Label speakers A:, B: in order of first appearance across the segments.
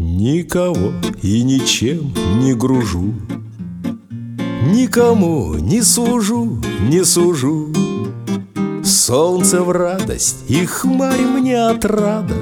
A: Никого и ничем не гружу, никому не служу, не сужу. Солнце в радость и хмарь мне отрада.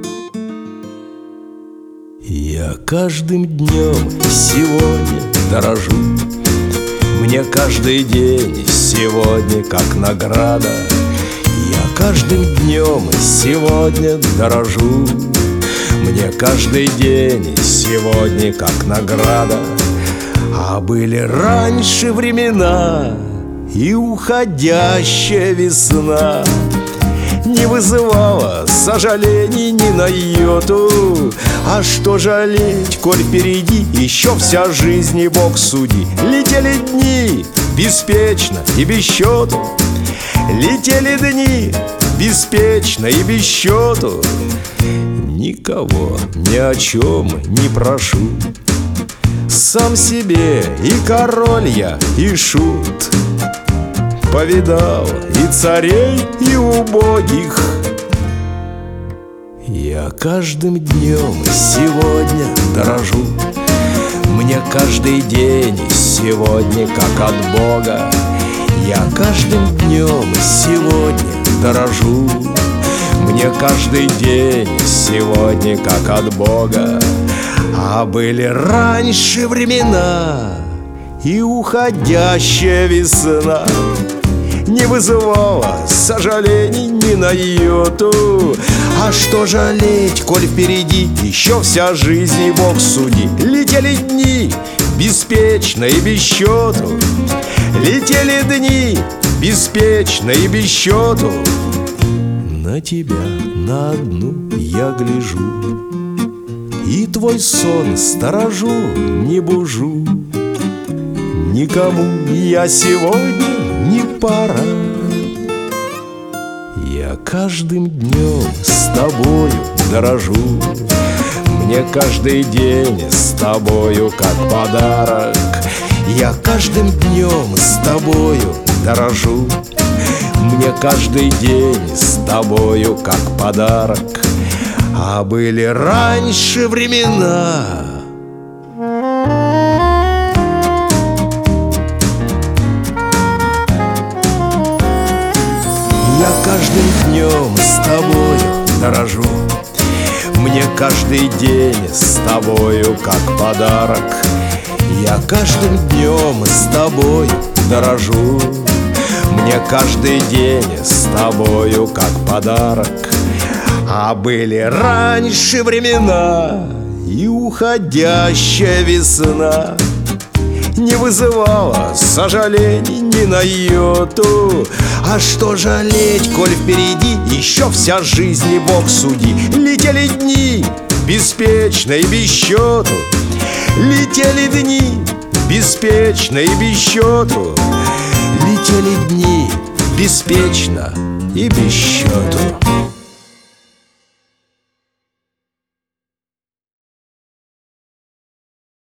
A: Я каждым днем сегодня дорожу. Мне каждый день сегодня как награда. Я каждым днем сегодня дорожу. Мне каждый день сегодня как награда. А были раньше времена, и уходящая весна не вызывала сожалений ни на йоту. А что жалеть, коль впереди еще вся жизнь и Бог суди. Летели дни беспечно и без счету, летели дни беспечно и без счету. Никого ни о чем не прошу, сам себе и король я, и шут. Повидал и царей, и убогих. Я каждым днем сегодня дорожу. Мне каждый день сегодня как от Бога. Я каждым днем сегодня дорожу. Мне каждый день сегодня как от Бога. А были раньше времена, и уходящая весна не вызывала сожалений ни на йоту. А что жалеть, коль впереди еще вся жизнь и Бог суди. Летели дни беспечно и без счету, летели дни беспечно и без счету. На тебя, на одну я гляжу, и твой сон сторожу, не бужу. Никому я сегодня не пара. Я каждым днем с тобою дорожу. Мне каждый день с тобою как подарок. Я каждым днем с тобою дорожу. Мне каждый день с тобою как подарок. А были раньше времена. Я каждым днем с тобою дорожу. Мне каждый день с тобою как подарок. Я каждым днем с тобою дорожу. Мне каждый день с тобою как подарок. А были раньше времена, и уходящая весна не вызывала сожалений ни на йоту. А что жалеть, коль впереди еще вся жизнь и Бог суди. Летели дни беспечно и без счету, летели дни беспечно и без счету. Летели дни беспечно и без счету.